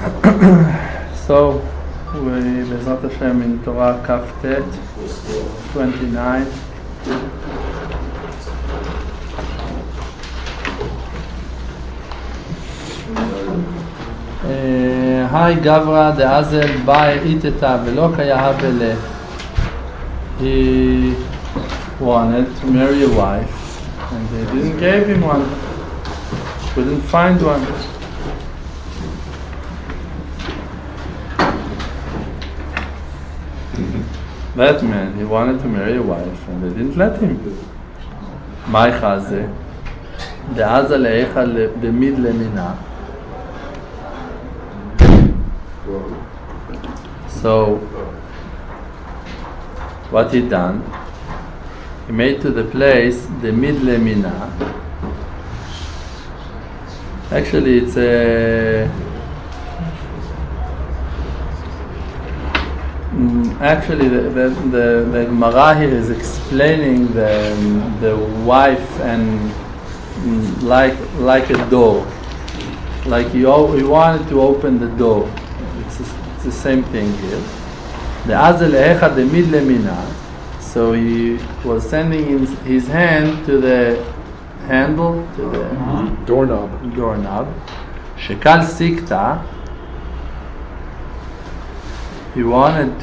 So, we Bezrat Hashem in Torah Kaftet 29. Hi Gavra de Azel Bai Iteta Velo Kaya Habele. He wanted to marry a wife and they didn't give him one. Couldn't find one. That man, he wanted to marry a wife and they didn't let him. Mai Chaze de Azel Eicha de Mid Lemina. So, what he done? He made to the place the Mid Lemina. Actually, it's a. Actually, the Gemara here is explaining the wife and like a door, like he wanted to open the door. It's the same thing here. The Azel Echa de Mid Lemina. So he was sending his hand to the handle, to the doorknob. Shekal Sikta. He wanted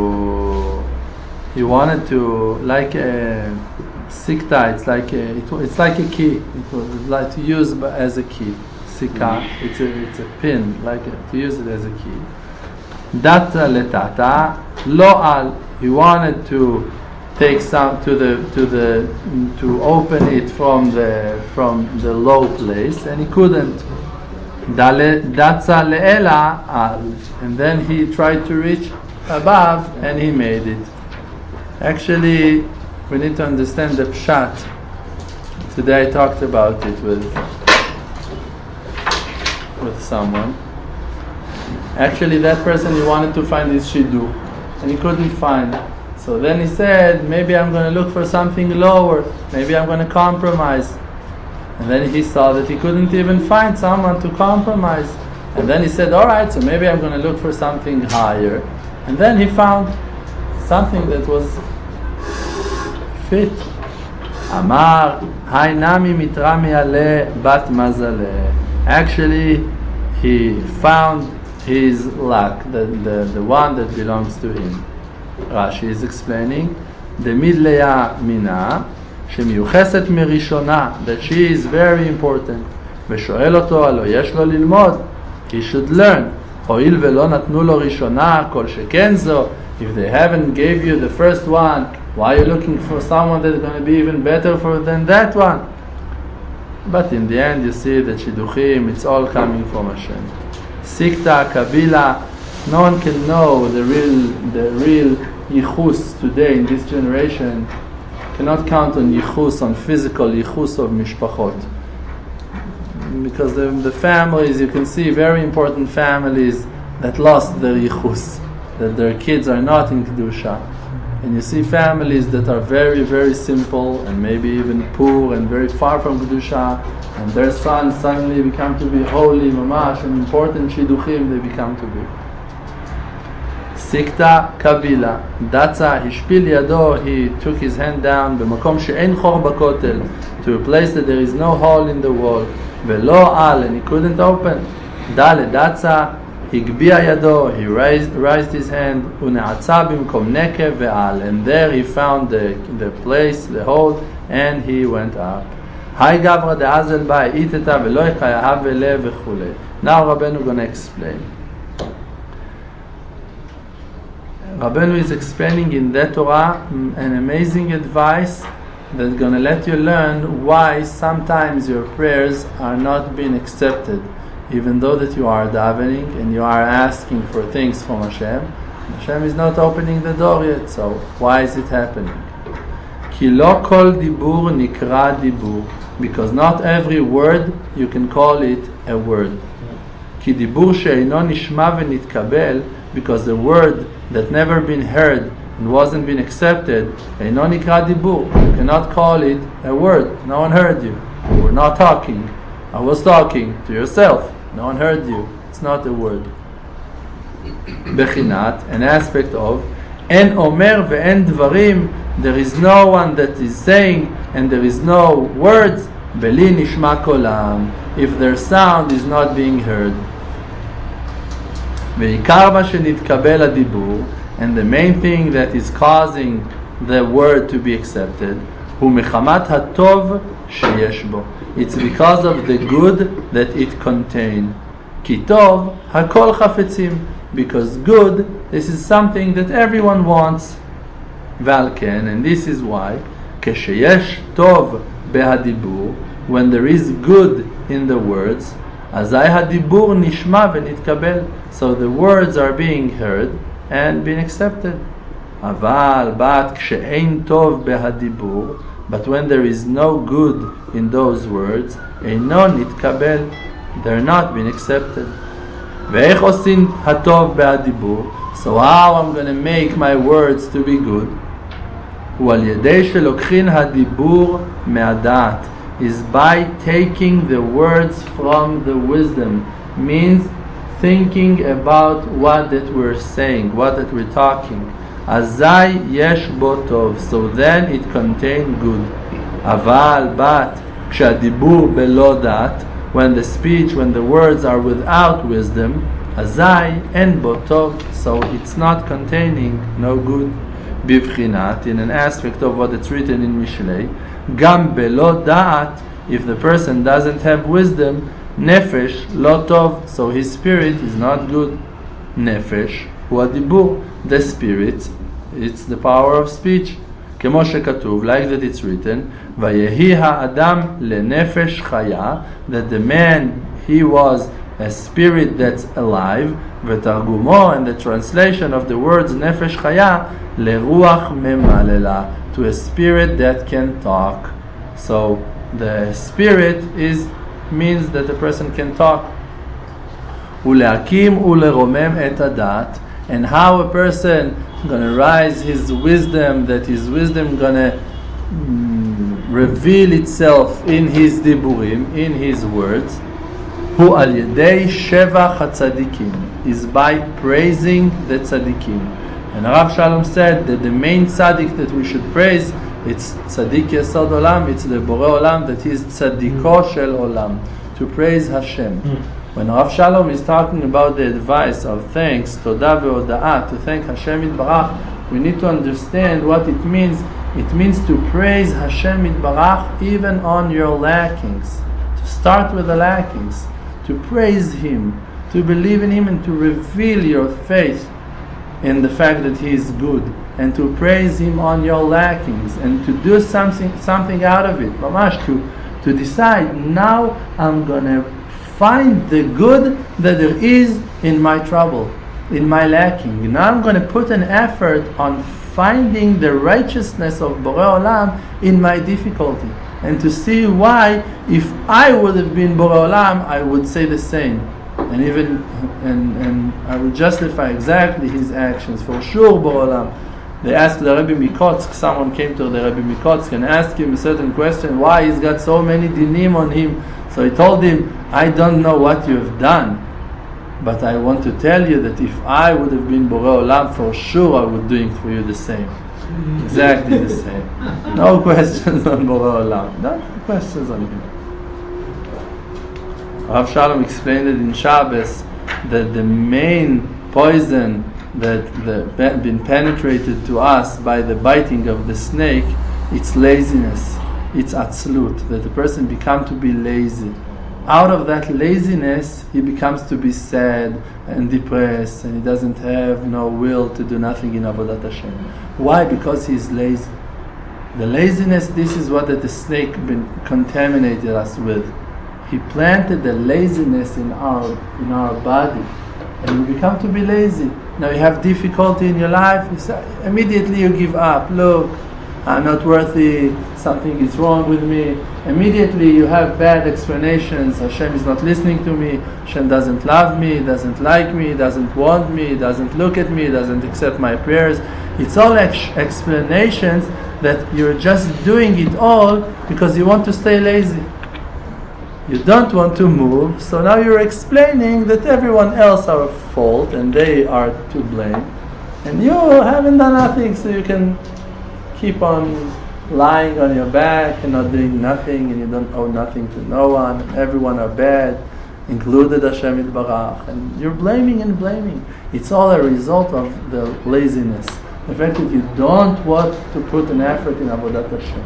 to like a sikta. It's like a key. It was like to use as a key. Sika. It's a pin, to use it as a key. Data letata lo al. He wanted to take some to open it from the low place, and he couldn't. Datza le'ela al, and then he tried to reach above, and he made it. Actually, we need to understand the pshat. Today I talked about it with someone. Actually, that person, he wanted to find his shidduch, and he couldn't find it. So then he said, maybe I'm going to look for something lower. Maybe I'm going to compromise. And then he saw that he couldn't even find someone to compromise. And then he said, all right, so maybe I'm going to look for something higher. And then he found something that was fit. Amar, Hainami mitrami ale bat mazale. Actually, he found his luck, the one that belongs to him. Rashi is explaining, the midleya mina, שמיוחסת מראשונה, that she is very important. ושואל אותו, הלא יש לו ללמוד, he should learn. הואיל ולא נתנו לו ראשונה, כל שכן זו, if they haven't gave you the first one, why are you looking for someone that's going to be even better than that one? But in the end you see that shidduchim, it's all coming from Hashem. Sikta, Kabila, no one can know the real yichus today in this generation. Cannot count on yichus, on physical yichus of mishpachot, because the families, you can see very important families that lost their yichus, that their kids are not in kedusha, and you see families that are very, very simple and maybe even poor and very far from kedusha, and their sons suddenly become to be holy, mamash, and important shidduchim they become to be. Sikta Kabila Datza Hishpil Yado, he took his hand down B'makom she'en chor b'kotel, to a place that there is no hole in the wall. Velo al, and he couldn't open. Dale Datza Higbia Yado, he raised his hand. Une'atza b'mkom neke ve'al, and there he found the place, the hole, and he went up. Hai Gavra de Azel Bai Iteta Velo Chayahav Vele v'chule. Now Rabbeinu going to explain. Rabbeinu is explaining in that Torah an amazing advice that's going to let you learn why sometimes your prayers are not being accepted, even though that you are davening and you are asking for things from Hashem. Hashem is not opening the door yet, so why is it happening? Ki lo kol dibur nikra dibur, because not every word you can call it a word. Ki dibur she'eino nishma v'nitkabel, because the word that never been heard and wasn't been accepted, eino nikra dibur, you cannot call it a word. No one heard you. You were not talking. I was talking to yourself. No one heard you. It's not a word. Bechinat, an aspect of, En Omer ve'en Dvarim, there is no one that is saying and there is no words, Beli Nishma Kolam, if their sound is not being heard. Ve'ikar ma shenitkavel hadibur, and the main thing that is causing the word to be accepted, hu mechamat hatov sheyesh bo. It's because of the good that it contains. Ki tov hakol chafetzim, because good, this is something that everyone wants. Valken, and this is why, kesheyesh tov behadibur, when there is good in the words, azay hadibur nishma v'nitkabel, so the words are being heard and being accepted. Aval bat kshe'ein tov behadibur, but when there is no good in those words, eino nitkabel, they're not being accepted. Ve'ech osin hatov behadibur, so how I'm going to make my words to be good? Hu al yedei shelokchin hadibur me'adat, is by taking the words from the wisdom, means thinking about what that we're saying, what that we're talking. Azai yesh bo tov, so then it contains good. Aval bat kshadibur belo dat, when the speech, when the words are without wisdom, azai en bo tov, so it's not containing no good. Bivchinat, in an aspect of what it's written in Mishlei, Gam belo da'at, if the person doesn't have wisdom, nefesh lo tov, so his spirit is not good. Nefesh hu adibur, the spirit, it's the power of speech. Kemo shekatuv, like that it's written, Vayehi ha'adam lenefesh chaya, that the man, he was a spirit that's alive. V'targumo, and the translation of the words nefesh chaya, leruach memalela, to a spirit that can talk. So the spirit means that a person can talk. Uleakim uleromem et adat, and how a person gonna rise his wisdom, that his wisdom gonna reveal itself in his diburim, in his words. Hu al yedei shevach hatzadikim, is by praising the tzadikim. And Rav Shalom said that the main tzaddik that we should praise, it's tzaddik yesod olam, it's the borei olam, that is tzaddiko shel olam, to praise Hashem. When Rav Shalom is talking about the advice of thanks, todah ve'oda'ah, to thank Hashem Yitbarach, we need to understand what it means. It means to praise Hashem Yitbarach even on your lackings. To start with the lackings, to praise Him, to believe in Him, and to reveal your faith in the fact that He is good, and to praise Him on your lackings, and to do something out of it. Mamash, to decide, now I'm gonna find the good that there is in my trouble, in my lacking. Now I'm gonna put an effort on finding the righteousness of Borei Olam in my difficulty, and to see why, if I would have been Borei Olam, I would say the same. And even and I would justify exactly his actions. For sure, Borei Olam. They asked the Rebbe Mikotsk, someone came to the Rebbe Mikotsk and asked him a certain question, why he's got so many dinim on him. So he told him, I don't know what you have done, but I want to tell you that if I would have been Borei Olam, for sure I would do it for you the same. Exactly the same. No questions on Borei Olam. No questions on him. Rav Shalom explained it in Shabbos that the main poison that been penetrated to us by the biting of the snake, it's laziness, it's atzlut, that the person become to be lazy. Out of that laziness, he becomes to be sad and depressed, and he doesn't have no will to do nothing in Avodat Hashem. Why? Because he's lazy. The laziness, this is what the snake been contaminated us with. He planted the laziness in our body, and we become to be lazy. Now you have difficulty in your life, you say, immediately you give up. Look, I'm not worthy, something is wrong with me. Immediately you have bad explanations. Hashem is not listening to me, Hashem doesn't love me, doesn't like me, doesn't want me, doesn't look at me, doesn't accept my prayers. It's all explanations that you're just doing it all because you want to stay lazy. You don't want to move, so now you're explaining that everyone else are at fault and they are to blame, and you haven't done nothing, so you can keep on lying on your back and not doing nothing, and you don't owe nothing to no one, and everyone are bad, included Hashem Yitbarach, and you're blaming and blaming. It's all a result of the laziness, the fact that you don't want to put an effort in Avodat Hashem.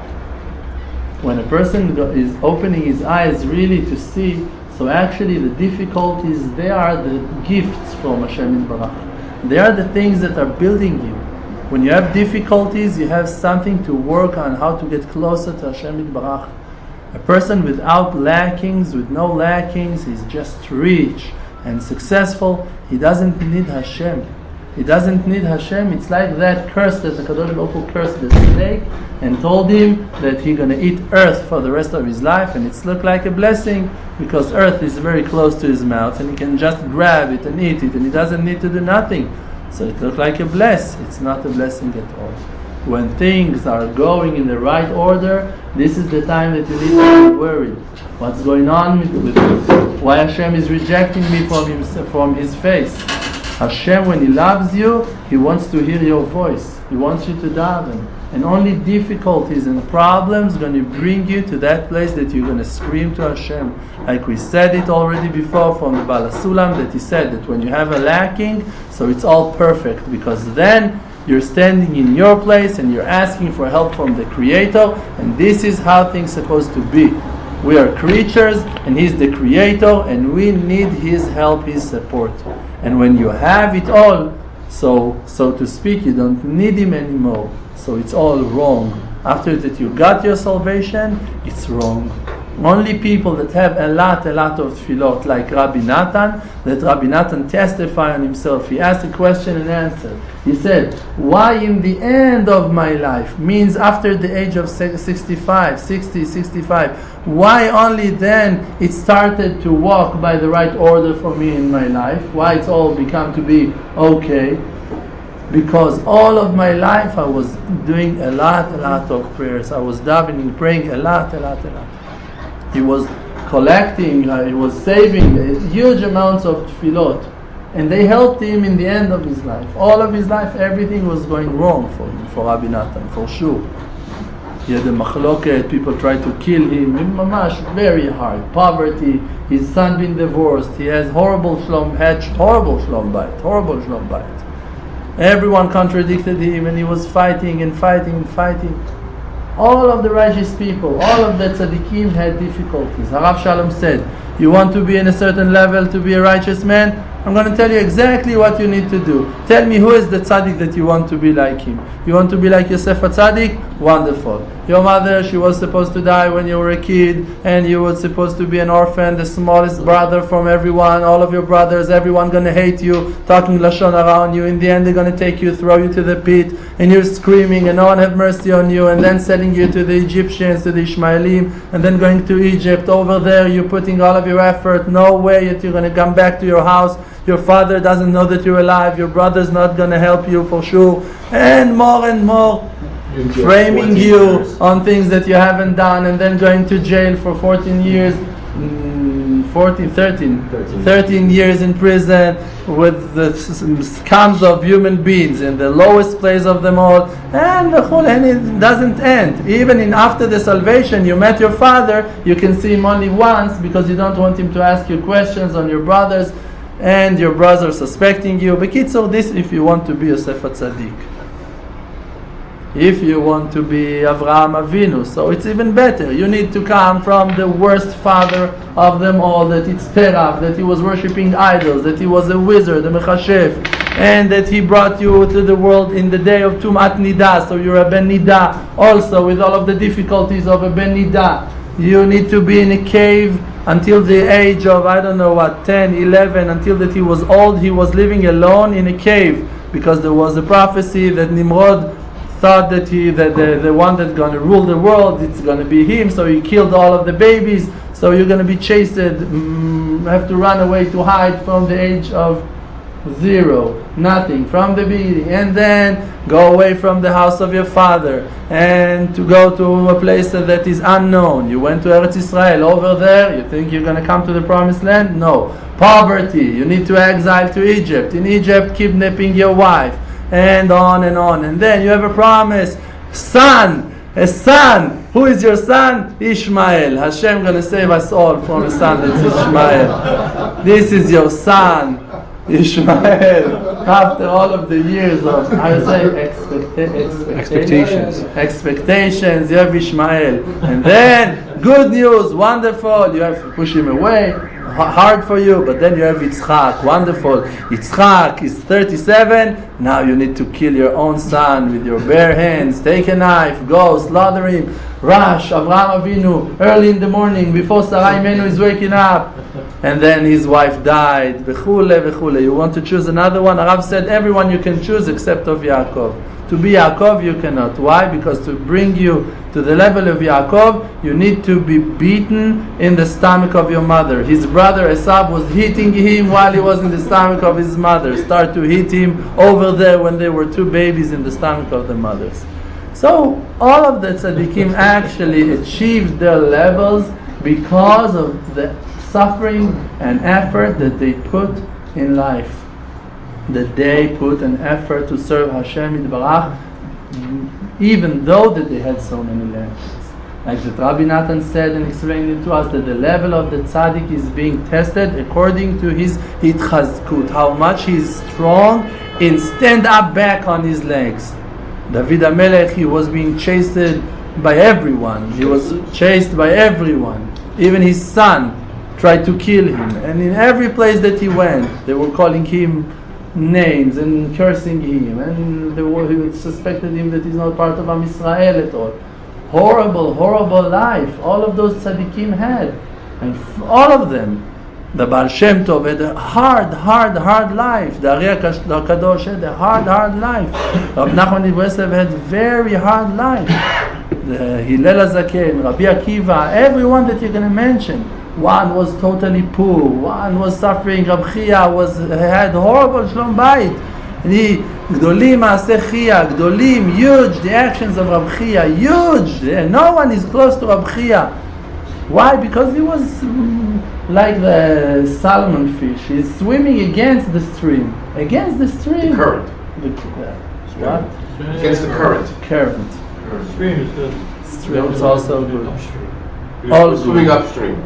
When a person is opening his eyes really to see, so actually the difficulties, they are the gifts from Hashem Yitbarach. They are the things that are building you. When you have difficulties, you have something to work on, how to get closer to Hashem Yitbarach. A person without lackings, with no lackings, he's just rich and successful. He doesn't need Hashem. He doesn't need Hashem. It's like that curse that the Kadosh Baruch Hu cursed the snake and told him that he's going to eat earth for the rest of his life, and it's looked like a blessing because earth is very close to his mouth and he can just grab it and eat it, and he doesn't need to do nothing. So it looked like a bless. It's not a blessing at all. When things are going in the right order, this is the time that you need to be worried. What's going on with me? Why Hashem is rejecting me from His face? Hashem, when He loves you, He wants to hear your voice. He wants you to daven. And only difficulties and problems are going to bring you to that place that you're going to scream to Hashem. Like we said it already before from the Baal HaSulam, that he said that when you have a lacking, so it's all perfect, because then you're standing in your place and you're asking for help from the Creator, and this is how things are supposed to be. We are creatures and He's the Creator, and we need His help, His support. And when you have it all, so to speak, you don't need Him anymore. So it's all wrong. After that you got your salvation, it's wrong. Only people that have a lot of tefillot, like Rabbi Natan, that Rabbi Natan testified on himself. He asked a question and answered. He said, why in the end of my life, means after the age of 65, why only then it started to walk by the right order for me in my life? Why it's all become to be okay? Because all of my life I was doing a lot of prayers. I was davening, praying a lot. He was collecting, he was saving huge amounts of tefillot. And they helped him in the end of his life. All of his life, everything was going wrong for him, for Rabbi Natan, for sure. He had a machloket, people tried to kill him, mamash, very hard. Poverty, his son being divorced, he has horrible shlom bayit. Everyone contradicted him, and he was fighting. All of the righteous people, all of the tzaddikim had difficulties. Harav Shalom said, you want to be in a certain level to be a righteous man? I'm going to tell you exactly what you need to do. Tell me who is the tzaddik that you want to be like him. You want to be like Yosef HaTzaddik? Wonderful. Your mother, she was supposed to die when you were a kid, and you were supposed to be an orphan, the smallest brother from everyone, all of your brothers, everyone going to hate you, talking Lashon around you. In the end, they're going to take you, throw you to the pit, and you're screaming, and no one have mercy on you, and then selling you to the Egyptians, to the Ishmaelim, and then going to Egypt. Over there, you're putting all of your effort. No way that you're going to come back to your house. Your father doesn't know that you're alive. Your brother's not going to help you for sure. And more. Framing you on things that you haven't done, and then going to jail for 14 years. 13 years in prison with the scums of human beings in the lowest place of them all, and it doesn't end. Even after the salvation, you met your father, you can see him only once because you don't want him to ask you questions on your brothers, and your brothers suspecting you. B'kitzur, this if you want to be Yosef HaTzaddik. If you want to be Avraham Avinu, so it's even better. You need to come from the worst father of them all, that it's Terach, that he was worshipping idols, that he was a wizard, a mechashev, and that he brought you to the world in the day of Tumat Nida, so you're a Ben Nida also, with all of the difficulties of a Ben Nida. You need to be in a cave until the age of, 10, 11, until that he was old. He was living alone in a cave, because there was a prophecy that Nimrod thought that the one that's going to rule the world, it's going to be him, so he killed all of the babies, so you're going to be chased, have to run away to hide from the age of Zero. Nothing from the beginning. And then go away from the house of your father and to go to a place that is unknown. You went to Eretz Israel. Over there, you think you're going to come to the promised land? No. Poverty. You need to exile to Egypt. In Egypt, kidnapping your wife. And on and on. And then you have a promise. Son. A son. Who is your son? Ishmael. Hashem going to save us all from a son that's Ishmael. This is your son. Ishmael, after all of the years of, I would say, expectations, you have Ishmael. And then, good news, wonderful, you have to push him away, hard for you, but then you have Yitzchak, wonderful. Yitzchak is 37, now you need to kill your own son with your bare hands, take a knife, go, slaughter him, rush, Avraham Avinu, early in the morning, before Sarai Imenu is waking up. And then his wife died. V'chule, v'chule. You want to choose another one? Arav said, everyone you can choose except of Yaakov. To be Yaakov, you cannot. Why? Because to bring you to the level of Yaakov, you need to be beaten in the stomach of your mother. His brother Esav was hitting him while he was in the stomach of his mother. Start to hit him over there when they were two babies in the stomach of the mothers. So, all of the tzaddikim actually achieved their levels because of the suffering and effort that they put in life. That they put an effort to serve Hashem Yitbarach, even though that they had so many lessons. Like that Rabbi Natan said and explained it to us, that the level of the tzaddik is being tested according to his hitchazkut, how much he is strong in stand up back on his legs. David HaMelech, he was being chased by everyone. He was chased by everyone. Even his son tried to kill him. And in every place that he went, they were calling him names and cursing him. And they suspected him that he's not part of Am Yisrael at all. Horrible, horrible life. All of those tzaddikim had. And all of them. The Baal Shem Tov had a hard life. The Ari HaKadosh had a hard life. Rabbi Nachman Breslev had a very hard life. The Hillel HaZaken, Rabbi Akiva, everyone that you're going to mention. One was totally poor. One was suffering. Rabbi Chia had horrible Shlom Bayit. The Gdolim Maaseh Chia, Gdolim, huge. The actions of Rabbi Chia, huge. No one is close to Rabbi Chia. Why? Because he was like the salmon fish. He's swimming against the stream. Against the stream. The current. What? Against the current. Current. Stream is good. Stream is also good. You're All swimming good. upstream.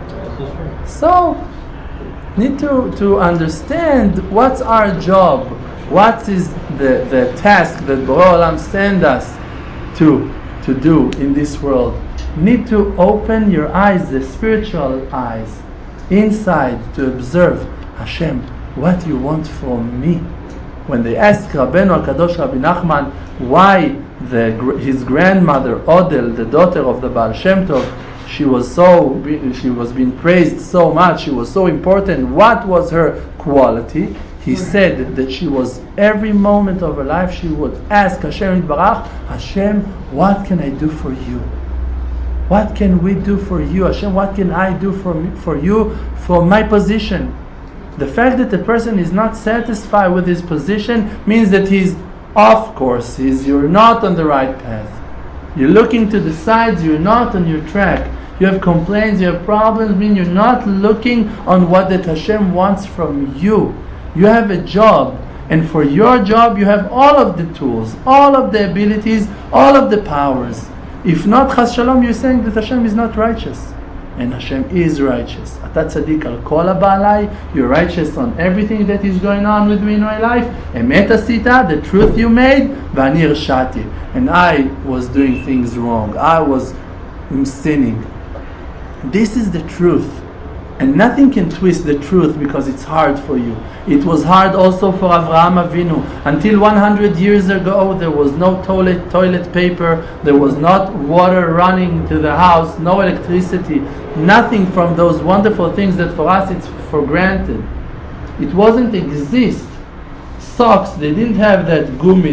So, need to understand what's our job. What is the task that Borei Olam sent us to do in this world. Need to open your eyes, the spiritual eyes, inside to observe, Hashem, what you want from me. When they asked Rabbeinu HaKadosh Rabbi Nachman why his grandmother Odel, the daughter of the Baal Shem Tov, she was being praised so much, she was so important, what was her quality? He said that she was, every moment of her life, she would ask Hashem Yitbarach, Hashem, what can I do for you? What can we do for you? Hashem, what can I do for you from my position? The fact that the person is not satisfied with his position means that he's off course. You're not on the right path. You're looking to the sides, you're not on your track. You have complaints, you have problems, mean you're not looking on what that Hashem wants from you. You have a job, and for your job you have all of the tools, all of the abilities, all of the powers. If not, Chas Shalom, you're saying that Hashem is not righteous. And Hashem is righteous. Ata tzaddik al kol ha'ba'alai, you're righteous on everything that is going on with me in my life. Emet asita, the truth you made, v'ani irshati. And I was doing things wrong. I was sinning. This is the truth. And nothing can twist the truth because it's hard for you. It was hard also for Avraham Avinu. Until 100 years ago, there was no toilet paper, there was not water running to the house, no electricity, nothing from those wonderful things that for us it's for granted. It wasn't exist. Socks, they didn't have that gummy,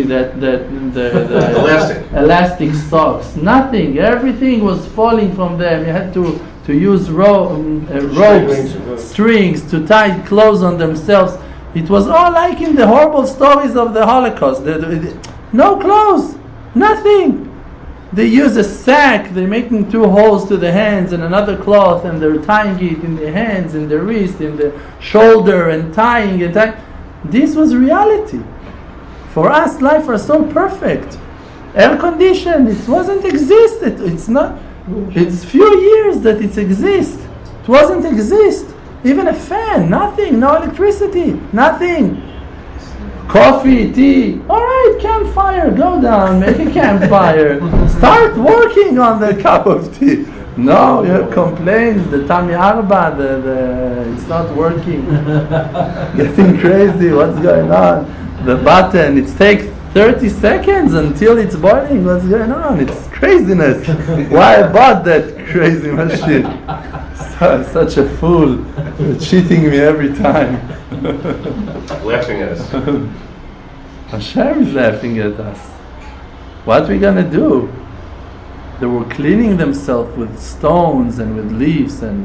the elastic socks. Nothing. Everything was falling from them. You had to use ropes, strings to tie clothes on themselves. It was all like in the horrible stories of the Holocaust. No clothes, nothing. They use a sack, they're making 2 holes to the hands and another cloth, and they're tying it in the hands, in the wrist, in the shoulder, and tying it. This was reality. For us, life was so perfect. Air conditioned, it wasn't exist. It's not. It's few years that it exists. It wasn't exist. Even a fan, nothing. No electricity, nothing. Coffee, tea. All right, campfire. Go down, make a campfire. Start working on the cup of tea. No, you have complaints. The Tami Arba, it's not working. Getting crazy. What's going on? The button. It takes 30 seconds until it's boiling. What's going on? It's craziness. Why I bought that crazy machine? Such a fool. You're cheating me every time. Laughing at us. Hashem is laughing at us. What are we gonna do? They were cleaning themselves with stones and with leaves and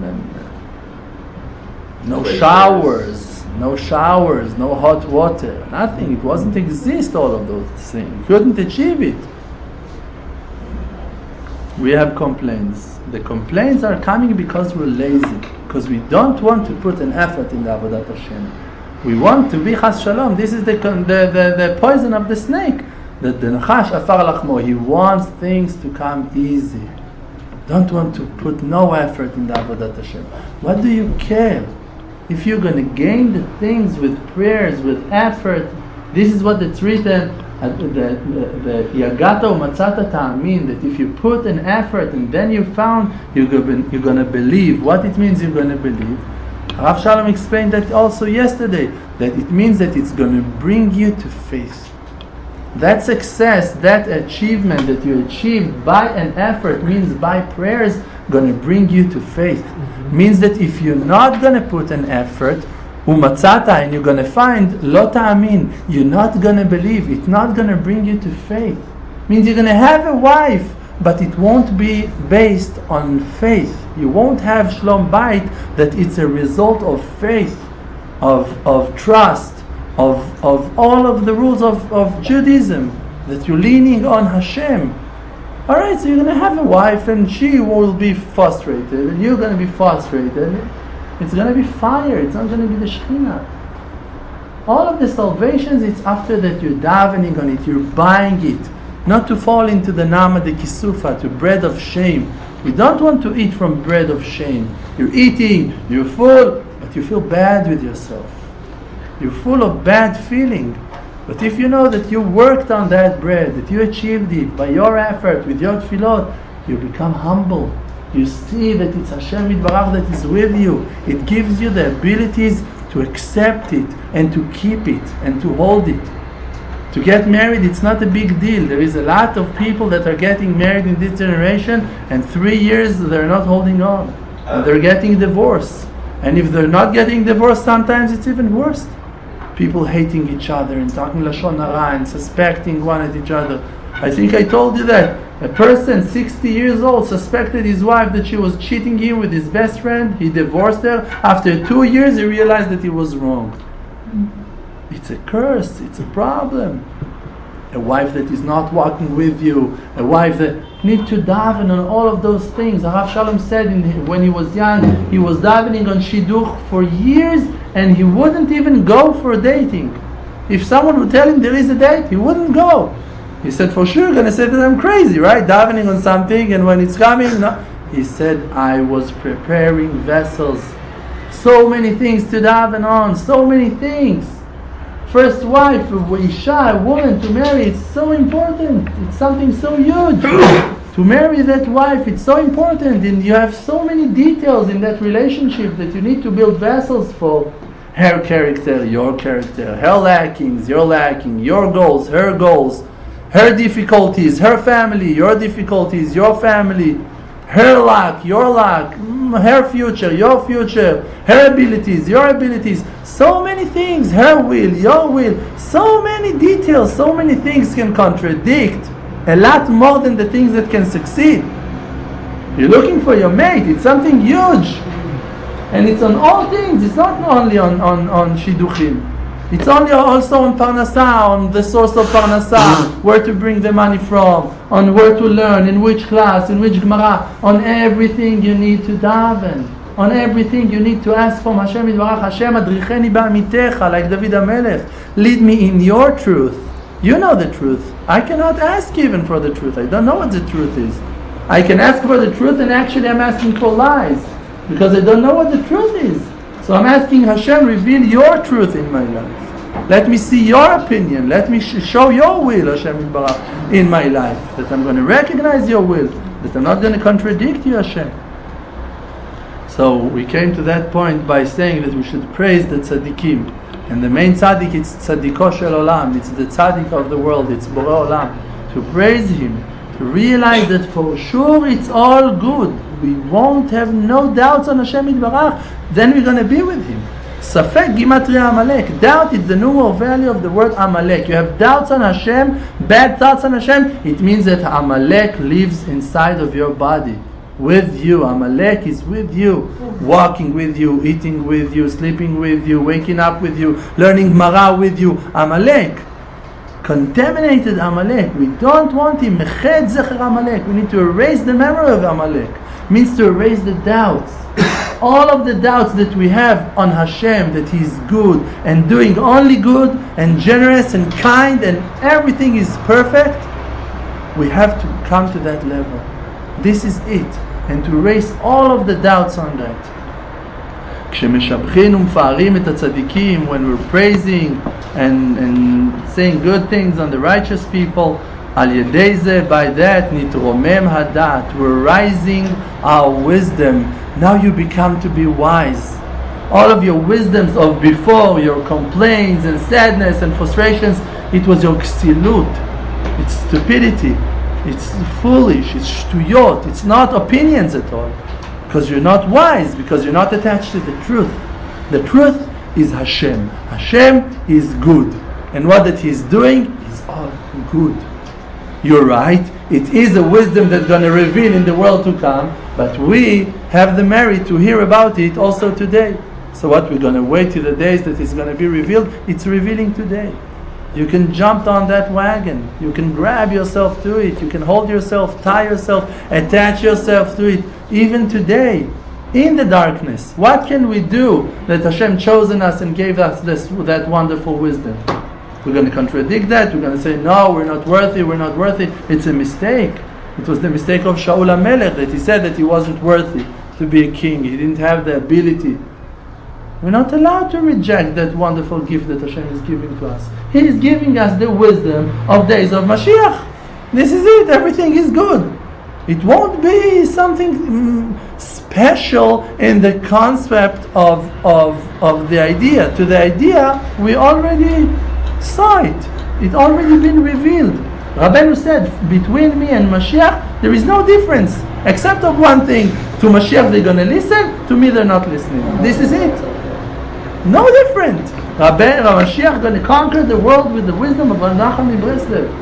no showers, no hot water, nothing. It wasn't exist, all of those things. Couldn't achieve it. We have complaints. The complaints are coming because we're lazy, because we don't want to put an effort in the Avodat Hashem. We want to be Chas Shalom. This is the poison of the snake. That the Nachash Afar Lachmo, he wants things to come easy. Don't want to put no effort in the Avodat Hashem. What do you care? If you're going to gain the things with prayers, with effort, this is what it's written. The Yagato Matzata Ta'amin, that if you put an effort and then you found, you're going to believe. What it means you're going to believe? Rav Shalom explained that also yesterday, that it means that it's going to bring you to faith. That success, that achievement that you achieved by an effort, means by prayers, going to bring you to faith. Means that if you're not going to put an effort, umatzata, and you're going to find lo ta'amin, you're not going to believe, it's not going to bring you to faith. Means you're going to have a wife, but it won't be based on faith. You won't have shalom bayit that it's a result of faith, of trust, of all of the rules of Judaism, that you're leaning on Hashem. Alright, so you're going to have a wife and she will be frustrated and you're going to be frustrated. It's going to be fire, it's not going to be the Shekhinah. All of the salvations, it's after that you're davening on it, you're buying it. Not to fall into the nama de kisufa, to bread of shame. We don't want to eat from bread of shame. You're eating, you're full, but you feel bad with yourself. You're full of bad feeling. But if you know that you worked on that bread, that you achieved it by your effort, with your tefillot, you become humble. You see that it's Hashem Yitbarach that is with you. It gives you the abilities to accept it and to keep it and to hold it. To get married, it's not a big deal. There is a lot of people that are getting married in this generation, and 3 years they're not holding on. And they're getting divorced. And if they're not getting divorced, sometimes it's even worse. People hating each other and talking Lashon Hara and suspecting one at each other. I think I told you that. A person 60 years old suspected his wife that she was cheating him with his best friend. He divorced her. After 2 years he realized that he was wrong. It's a curse, it's a problem. A wife that is not walking with you, a wife that needs to daven on all of those things. Rav Shalom said when he was young, he was davening on Shidduch for years and he wouldn't even go for dating. If someone would tell him there is a date, he wouldn't go. He said, for sure, you're going to say that I'm crazy, right? Davening on something and when it's coming, no. He said, I was preparing vessels. So many things to daven on, so many things. First wife, Isha, a woman to marry, it's so important. It's something so huge. To marry that wife, it's so important. And you have so many details in that relationship that you need to build vessels for. Her character, your character. Her lackings, your lacking. Your goals, her goals. Her difficulties, her family. Your difficulties, your family. Her luck, your luck. Her future, your future. Her abilities, your abilities. So many things. Her will, your will. So many details, so many things can contradict. A lot more than the things that can succeed. You're looking for your mate. It's something huge. And it's on all things. It's not only on Shidduchim. It's only also on Parnassah, on the source of Parnassah, where to bring the money from, on where to learn, in which class, in which Gemara, on everything you need to daven. On everything you need to ask from Hashem Yitbarach. Hashem adricheni ba'amitecha, like David HaMelech. Lead me in your truth. You know the truth. I cannot ask even for the truth. I don't know what the truth is. I can ask for the truth, and actually I'm asking for lies, because I don't know what the truth is. So I'm asking Hashem, reveal your truth in my life. Let me see your opinion. Let me show your will, Hashem Yitbarach, in my life. That I'm going to recognize your will. That I'm not going to contradict you, Hashem. So we came to that point by saying that we should praise the tzaddikim. And the main tzaddik is tzaddiko shel olam. It's the tzaddik of the world. It's Borei Olam. To praise him. To realize that for sure it's all good. We won't have no doubts on Hashem Yitbarach. Then we're going to be with him. Safek Gimatria Amalek. Doubt is the numeral value of the word Amalek. You have doubts on Hashem, bad thoughts on Hashem. It means that Amalek lives inside of your body. With you. Amalek is with you. Walking with you, eating with you, sleeping with you, waking up with you, learning Gemara with you. Amalek. Contaminated Amalek. We don't want him. Meched zecher Amalek. We need to erase the memory of Amalek. Means to erase the doubts. All of the doubts that we have on Hashem, that He's good and doing only good and generous and kind and everything is perfect, we have to come to that level. This is it. And to erase all of the doubts on that. כשמשבחים ומפארים את הצדיקים, when we're praising and saying good things on the righteous people, על ידי זה, by that, נתרומם הדעת, we're rising our wisdom. Now you become to be wise. All of your wisdoms of before, your complaints and sadness and frustrations, it was your ksilut. It's stupidity. It's foolish. It's shtuyot. It's not opinions at all. Because you're not wise, because you're not attached to the truth. The truth is Hashem. Hashem is good. And what that He's doing is all good. You're right. It is a wisdom that's going to reveal in the world to come. But we have the merit to hear about it also today. So what, we're going to wait till the days that it's going to be revealed? It's revealing today. You can jump on that wagon. You can grab yourself to it. You can hold yourself, tie yourself, attach yourself to it. Even today, in the darkness, what can we do that Hashem chosen us and gave us that wonderful wisdom? We're going to contradict that. We're going to say, no, we're not worthy, we're not worthy. It's a mistake. It was the mistake of Shaul HaMelech that he said that he wasn't worthy to be a king. He didn't have the ability. We're not allowed to reject that wonderful gift that Hashem is giving to us. He is giving us the wisdom of days of Mashiach. This is it. Everything is good. It won't be something special in the concept of the idea. To the idea, we already saw it. It's already been revealed. Rabbeinu said, between me and Mashiach, there is no difference. Except of one thing. To Mashiach they're going to listen, to me they're not listening. This is it. No different. Mashiach is going to conquer the world with the wisdom of Rabbi Nachman Breslev.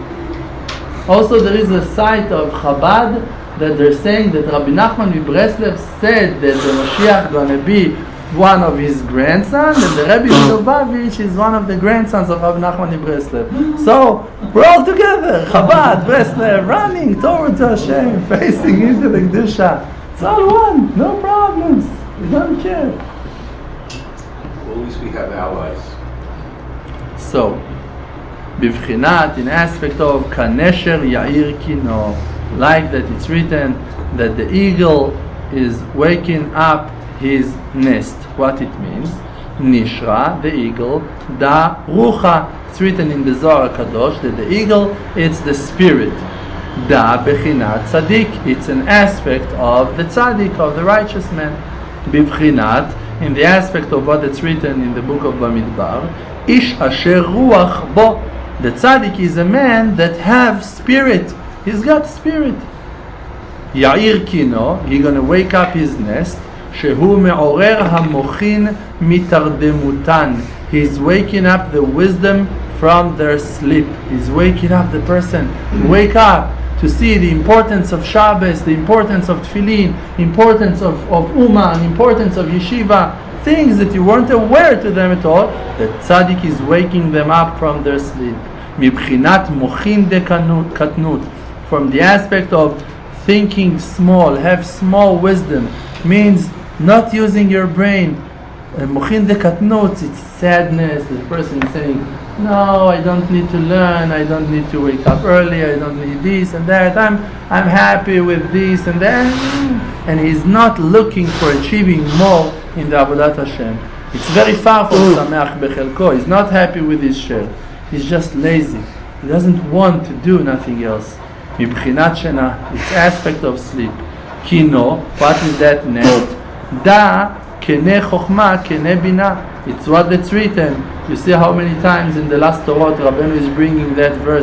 Also, there is a site of Chabad that they're saying that Rabbi Nachman Breslev said that the Mashiach is going to be one of his grandsons, and the Rebbe Lubavitch is one of the grandsons of Rabbi Nachman Breslev. So, we're all together, Chabad, Breslev, running towards Hashem, facing into the Kedusha. It's all one, no problems. We don't care. Well, at least we have allies. So, bivchinat, in aspect of kanesher yair kino, like that it's written that the eagle is waking up his nest. What it means? Nishra, the eagle, da rucha. It's written in the Zohar Kadosh that the eagle, it's the spirit. Da bechinat tzaddik. It's an aspect of the tzaddik, of the righteous man. Bivchinat, in the aspect of what it's written in the book of Bamidbar, ish asher ruach bo. The tzaddik is a man that have spirit. He's got spirit. Yair kino, he's going to wake up his nest. Shehu me'orer hamochin mitardemutan. He's waking up the wisdom from their sleep. He's waking up the person to wake up, to see the importance of Shabbos, the importance of Tefillin, importance of Ummah, and importance of Yeshiva. things that you weren't aware to them at all, the tzaddik is waking them up from their sleep. מבחינת מוחין דקטנות, from the aspect of thinking small, have small wisdom, means not using your brain. Mochin dekatnut, it's sadness. The person is saying, no, I don't need to learn, I don't need to wake up early, I don't need this and that, I'm happy with this and that. And he's not looking for achieving more in the Avodat Hashem. It's very far from Sameach Bechelko. He's not happy with his share. He's just lazy. He doesn't want to do nothing else. Mibchinat Shena, it's aspect of sleep. Kino, what is that next? Da kene chokhma kene bina. It's what that's written. You see how many times in the last Torah Rabbeinu is bringing that verse.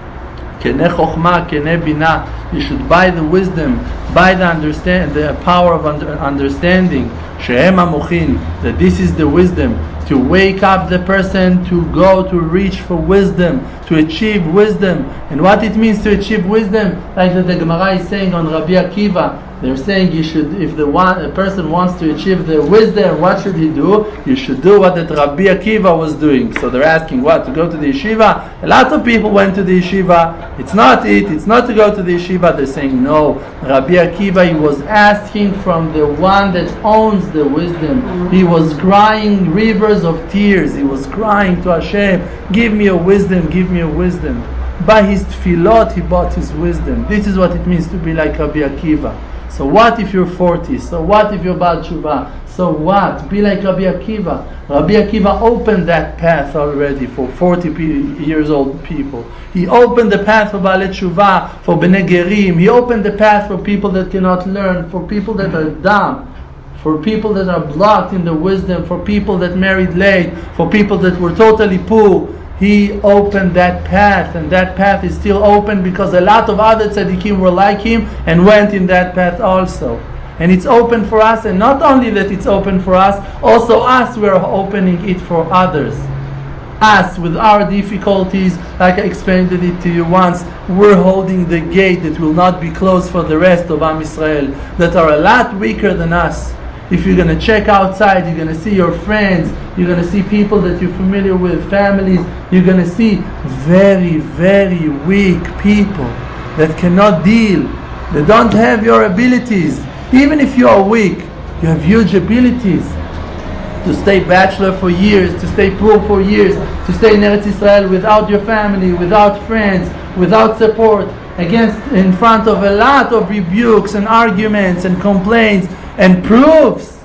Kene chokhma kene bina. You should buy the wisdom, buy the power of understanding. Shehem mochin, that this is the wisdom to wake up the person to go to reach for wisdom, to achieve wisdom. And what it means to achieve wisdom, like the Gemara is saying on Rabbi Akiva, they're saying you should, if a person wants to achieve the wisdom, what should he do? You should do what that Rabbi Akiva was doing. So they're asking what? To go to the yeshiva? A lot of people went to the yeshiva. It's not to go to the yeshiva. They're saying no. Rabbi Akiva, he was asking from the one that owns the wisdom. He was crying rivers of tears. He was crying to Hashem, give me a wisdom, give me a wisdom. By his tefillot, he bought his wisdom. This is what it means to be like Rabbi Akiva. So what if you're 40? So what if you're Baal Tshuva? So what? Be like Rabbi Akiva. Rabbi Akiva opened that path already for 40 years old people. He opened the path for Baalei Tshuva, for Bnei Gerim. He opened the path for people that cannot learn, for people that are dumb, for people that are blocked in the wisdom, for people that married late, for people that were totally poor. He opened that path, and that path is still open because a lot of other tzaddikim were like him and went in that path also. And it's open for us, and not only that it's open for us, also us, we are opening it for others. Us, with our difficulties, like I explained it to you once, we're holding the gate that will not be closed for the rest of Am Yisrael, that are a lot weaker than us. If you're going to check outside, you're going to see your friends, you're going to see people that you're familiar with, families, you're going to see very, very weak people that cannot deal, that don't have your abilities. Even if you are weak, you have huge abilities to stay bachelor for years, to stay poor for years, to stay in Eretz Israel without your family, without friends, without support, in front of a lot of rebukes and arguments and complaints and proofs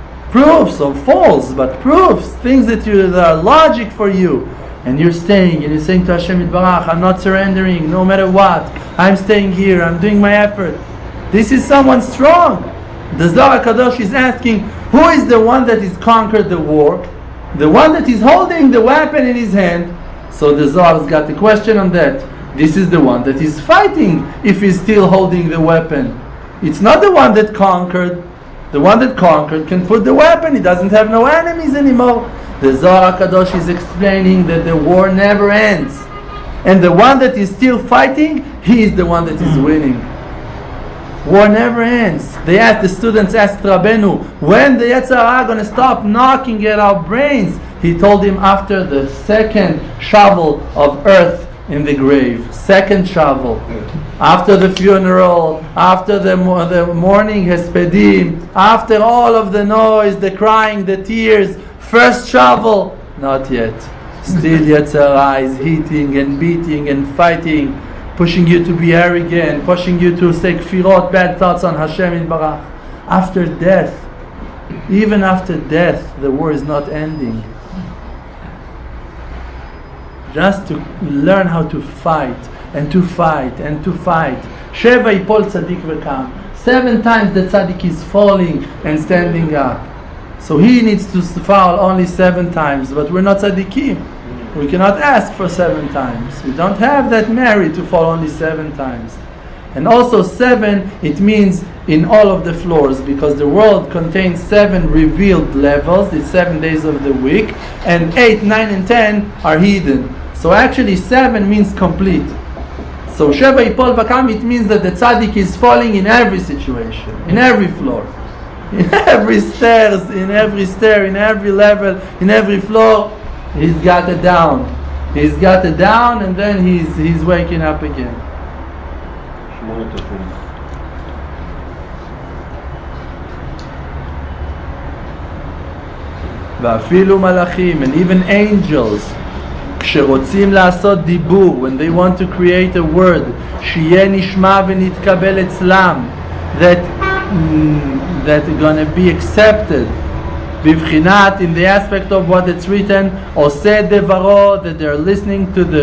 of false, but proofs, things that are logic for you, and you're staying and you're saying to Hashem Yitbarach, I'm not surrendering no matter what, I'm staying here, I'm doing my effort. This is someone strong. The Zohar HaKadosh is asking, who is the one that has conquered the war? The one that is holding the weapon in his hand. So the Zohar's got the question on that. This is the one that is fighting if he's still holding the weapon. It's not the one that conquered. The one that conquered can put the weapon. He doesn't have no enemies anymore. The Zohar HaKadosh is explaining that the war never ends. And the one that is still fighting, he is the one that is winning. War never ends. The students asked Rabbeinu, when the Yetzer Hara going to stop knocking at our brains? He told him after the second shovel of earth in the grave. Second shovel. After the funeral, after the morning hespedim, after all of the noise, the crying, the tears, first shovel, not yet. Still Yetzer Hara is hitting and beating and fighting, pushing you to be arrogant, pushing you to say kfirot, bad thoughts on Hashem Yitbarach. After death, even after death, the war is not ending. Just to learn how to fight, and to fight, and to fight. Sheva yipol tzaddik v'kam. 7 times the tzaddik is falling and standing up. So he needs to fall only 7 times, but we're not tzaddikim. We cannot ask for 7 times. We don't have that merit to fall only 7 times. And also 7, it means in all of the floors, because the world contains 7 revealed levels, it's 7 days of the week, and 8, 9, and 10 are hidden. So actually 7 means complete. So Sheva Yipol Vakam, it means that the tzaddik is falling in every situation, in every floor. in every stairs, in every stair, in every level, in every floor, he's got it down. He's got it down, and then he's waking up again. ואפילו מלאכים, and even angels, כשרוצים לעשות דיבור, when they want to create a word, שיהיה נשמע ונתקבל אצלם, that gonna be accepted, בבחינת, in the aspect of what it's written, עושה דברו, that they're listening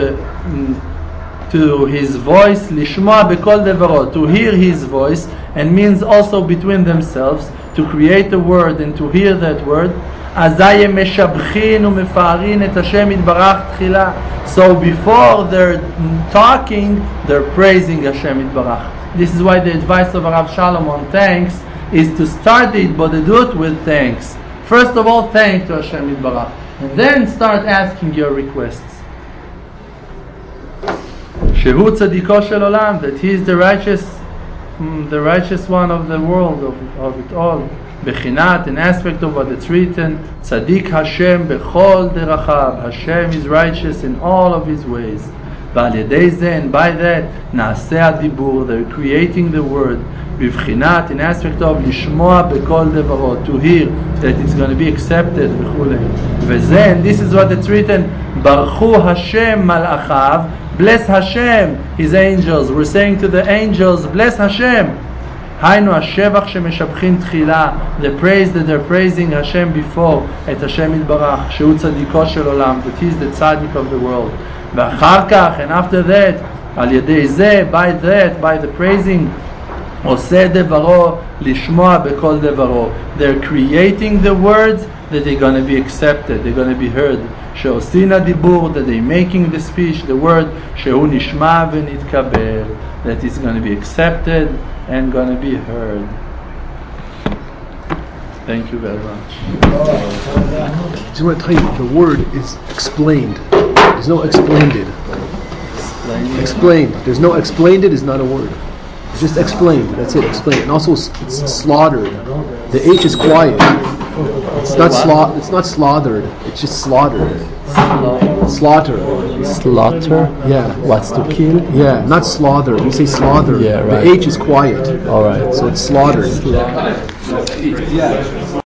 to his voice, לשמוע בכל דברו, to hear his voice, and means also between themselves, to create a word and to hear that word. אזי הם משבחין ומפארין את השם יתברך תחילה. So before they're talking, they're praising Hashem יתברך. This is why the advice of Rav Shalom on thanks is to start the התבודדות with thanks. First of all, thank to Hashem יתברך, and then start asking your requests. שהוא צדיקו של עולם, that he is the righteous one of the world, of it all. בחינת, an aspect of what it's written, צדיק Hashem בכל דרכיו. Hashem is righteous in all of his ways. ועל ידי זה, and by that, נעשה הדיבור, they're creating the word, בבחינת, an aspect of לשמוע בכל דברו, to hear that it's going to be accepted וכו'. וזה, and this is what it's written, ברכו Hashem מלאכיו, bless Hashem, his angels. We're saying to the angels, bless Hashem. היינו השבח שמשבחים תחילה, the praise that they're praising Hashem before, את השם יתברך, שהוא צדיקו של עולם, that he is the tzaddik of the world. ואחר כך, and after that, על ידי זה, by the praising, עושה דברו, לשמוע בכל דברו. They're creating the words that they're going to be accepted, they're going to be heard. שעושים הדיבור, that they're making the speech, the word, שהוא נשמע ונתקבל, that is going to be accepted and going to be heard. Thank you very much. I just want to tell you, the word is explained. There's no explained it. Explained. There's no explained it is not a word. It's just explained. That's it. Explained. And also it's slaughtered. The H is quiet. It's not slaughtered. It's just slaughtered. Slaughter. Slaughter? Yeah. What's to kill? Yeah, not slaughtered. You say slaughtered. Yeah, right. The H is quiet. All right. So it's slaughtered.